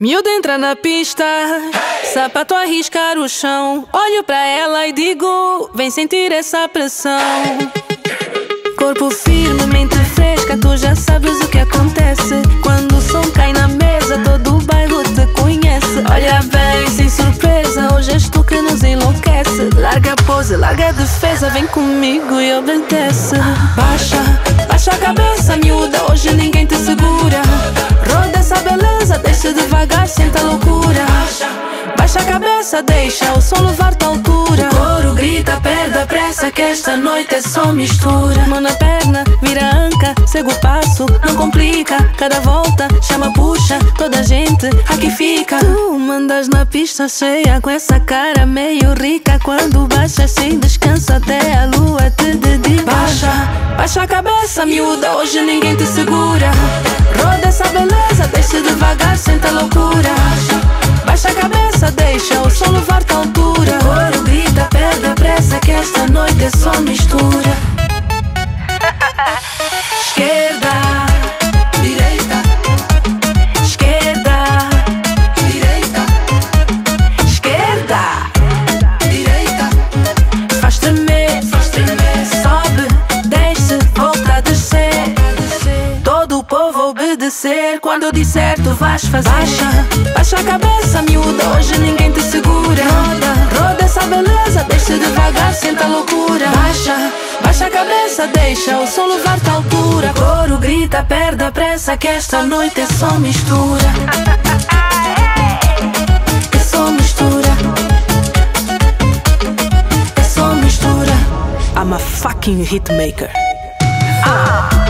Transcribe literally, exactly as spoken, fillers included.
Miúdo entra na pista, sapato a riscar o chão. Olho pra ela e digo, vem sentir essa pressão. Corpo firme, mente fresca, tu já sabes o que acontece. Quando o som cai na mesa, todo o bairro te conhece. Olha bem, sem surpresa, hoje és tu que nos enlouquece. Larga a pose, larga a defesa, vem comigo e obedece. Baixa, baixa a cabeça, miúda, hoje ninguém te segura. Roda essa beleza, deixa devagar, senta a loucura. Baixa a cabeça, deixa o som levar-te à altura. O coro grita, perde a pressa, que esta noite é só mistura. Mão na perna, vira a anca, segue o passo, não complica. Cada volta, chama, puxa, toda a gente aqui fica. Tu mandas na pista cheia, com essa cara meio rica. Quando baixas sem descanso, até a lua te dedica. Baixa, baixa a cabeça, miúda, hoje ninguém te segura. Roda essa beleza, deixa devagar, senta a loucura. Baixa a cabeça, deixa o som levar-te à altura. O coro grita, perde a pressa, que esta noite é só mistura. Esquerda, direita, esquerda, direita, esquerda, direita. Faz tremer, faz tremer, sobe, desce, volta a descer. Todo o povo obedecer, quando eu disser tu vais fazer. Baixa, baixa a cabeça, miúda, hoje ninguém te segura. Roda, roda essa beleza, deixa devagar, senta a loucura. Baixa, baixa a cabeça, deixa o som levar-te à altura. Coro grita, perde a pressa, que esta noite é só mistura. É só mistura. É só mistura. I'm a fucking hitmaker. Ah.